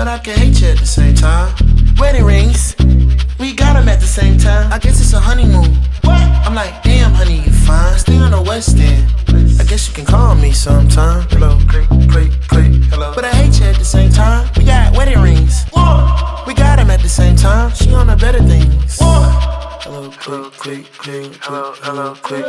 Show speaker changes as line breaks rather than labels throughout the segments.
but I can hate you at the same time. Wedding rings, we got them at the same time. I guess it's a honeymoon. What? I'm like, damn, honey, you fine. Stay on the West End. I guess you can call me sometime. Hello, click, hello. But I hate you at the same time. We got wedding rings. What? We got them at the same time. She on the better things. What? Hello, click, hello, click.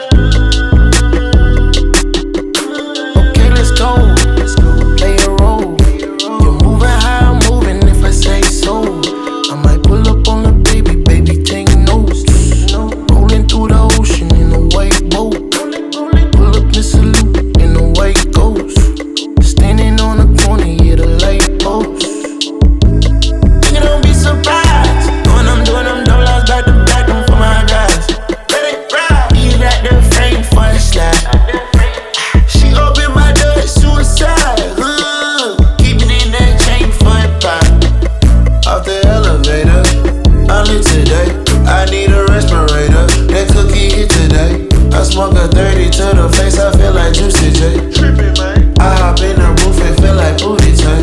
Okay, let's go. Play a role. You're moving how I'm moving if I say so. I might pull up on the baby, take notes. Rolling through the ocean in a white boat. Pull up and salute in a white ghost. Standing on the corner, yeah, the light post. You don't be surprised when I'm doing them dollars back to back, them for my guys. You got the frame for a slide. She opened my door, it's suicide. Keep it in that chain for a pop. Off the elevator, I lit today. I need a respirator. That cookie hit today. I smoke a 30 to the face. I feel like Juicy J. Trippin', man. I hop in the roof and feel like booty tank.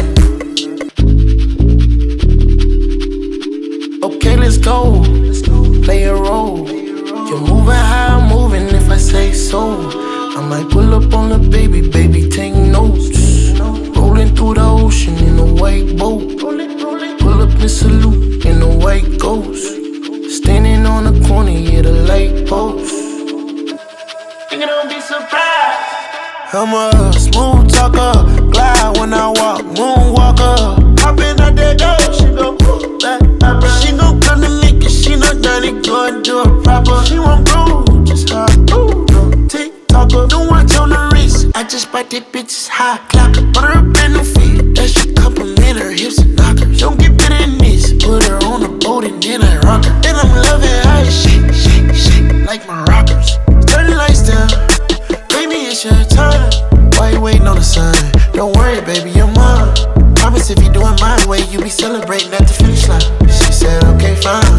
Okay, let's go. Play a role. You're moving how I'm moving if I say so. I might pull up on the baby, take notes. Rolling through the ocean in a white boat. Pull up and salute in a white ghost. Standing on the corner, yeah, the light post. You don't be surprised. I'm a smooth talker, glide when I walk, moonwalker. Hopping out that door, she go back. She gon' come to me 'cause she know Johnny go and do it proper. She won't groove, just hop. TikToker, don't watch on the wrist. I just bite that bitch's high clocker. Put her up in the feet, that shit compliment her hips and knockers. Don't get better than this. Put her on the boat and then I rock her. And I'm loving how it shake like my rockers. Turn the lights down, baby, it's your time. Why you waiting on the sign? Don't worry, baby, you're mine. Promise if you do it my way, you be celebrating at the finish line. She said, okay, fine.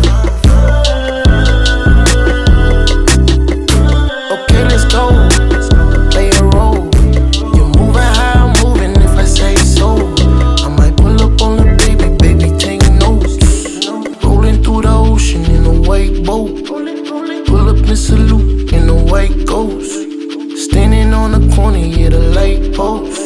Okay, let's go. Play a role. You're moving how I'm moving if I say so. I might pull up on the baby, take notes. Rolling through the ocean in a white boat. Pull up and salute in a white ghost. Standing on the corner, yeah, the light post.